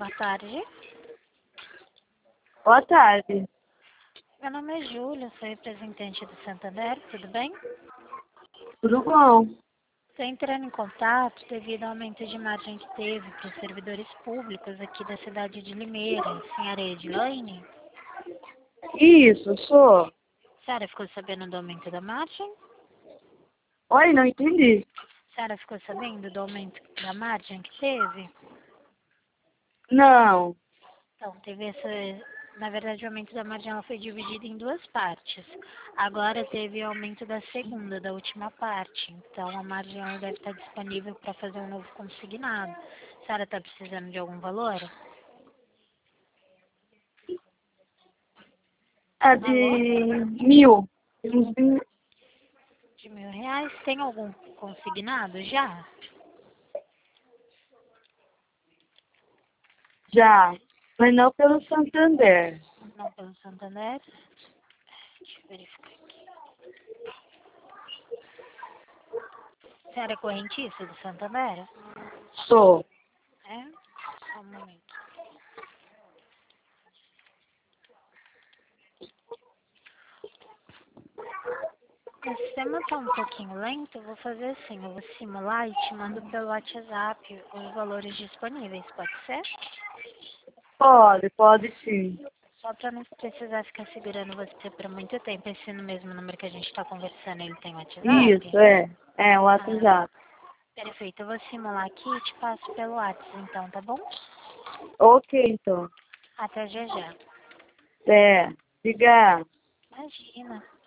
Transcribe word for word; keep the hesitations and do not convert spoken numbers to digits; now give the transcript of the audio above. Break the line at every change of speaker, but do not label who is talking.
Boa tarde.
Boa tarde.
Meu nome é Júlia, sou representante do Santander, tudo bem?
Tudo bom?
Estou entrando em contato devido ao aumento de margem que teve para os servidores públicos aqui da cidade de Limeira, senhora Edilane.
Isso, sou.
A senhora ficou sabendo do aumento da margem?
Oi, não entendi.
A senhora ficou sabendo do aumento da margem que teve?
Não.
Então, teve essa... Na verdade, o aumento da margem ela foi dividido em duas partes. Agora teve o aumento da segunda, da última parte. Então, a margem ela deve estar disponível para fazer um novo consignado. A senhora está precisando de algum valor?
É de
Alô?
mil. Uns mil.
De mil reais? Tem algum consignado já?
Já. Mas não pelo Santander.
Não pelo Santander? Deixa eu verificar aqui. A senhora é correntista do Santander?
Sou.
É? Só um momento. O sistema está um pouquinho lento, eu vou fazer assim, eu vou simular e te mando pelo WhatsApp os valores disponíveis, pode ser?
Pode, pode sim.
Só para não precisar ficar segurando você por muito tempo. Esse no mesmo número que a gente está conversando, ele tem WhatsApp?
Isso, é. É, o
Ah,
WhatsApp.
perfeito, eu vou simular aqui e te passo pelo WhatsApp então, tá bom?
Ok, então.
Até já já.
É. Obrigada.
Imagina.